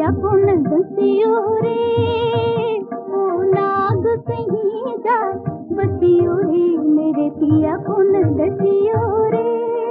को न दसियो रे, ओ नाग कहीं जा बसियो रे, मेरे पिया को न दसियो रे।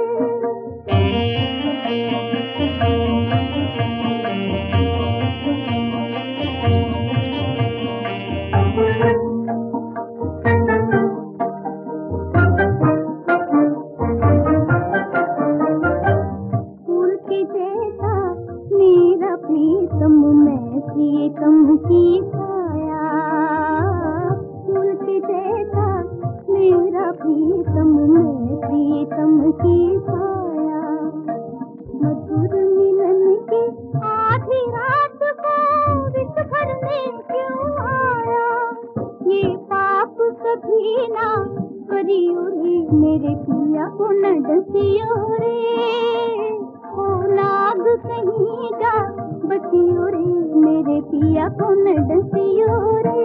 प्रीतम मैं प्रीतम की छाया, फूल के जैसा मेरा प्रीतम मैं प्रीतम की छाया। मधुर मिलन की आधी रात को विष भरने क्यों आया, ये पाप कभी ना करियो रे, मेरे पिया को न डसियो रे, ओ नाग कहीं जा बसियो रे, मेरे पिया को न डसियो रे।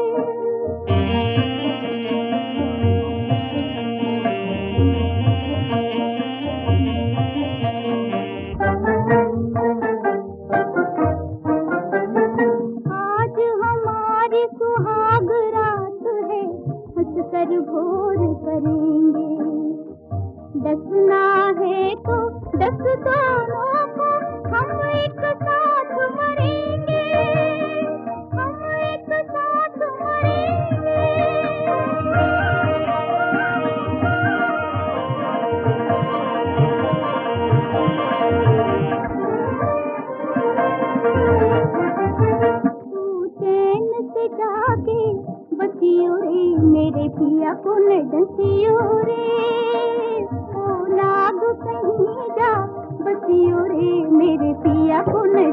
आज हमारी सुहाग रात है, हंस कर भोर करेंगे, डसना है तो डस दोनों को, हम एक साथ मरेंगे, हम एक साथ मरेंगे। तू चैन से जाके बसियो रे, मेरे पिया को न डसियो रे, ओ नाग कहीं जा बसियो रे, मेरे पिया को न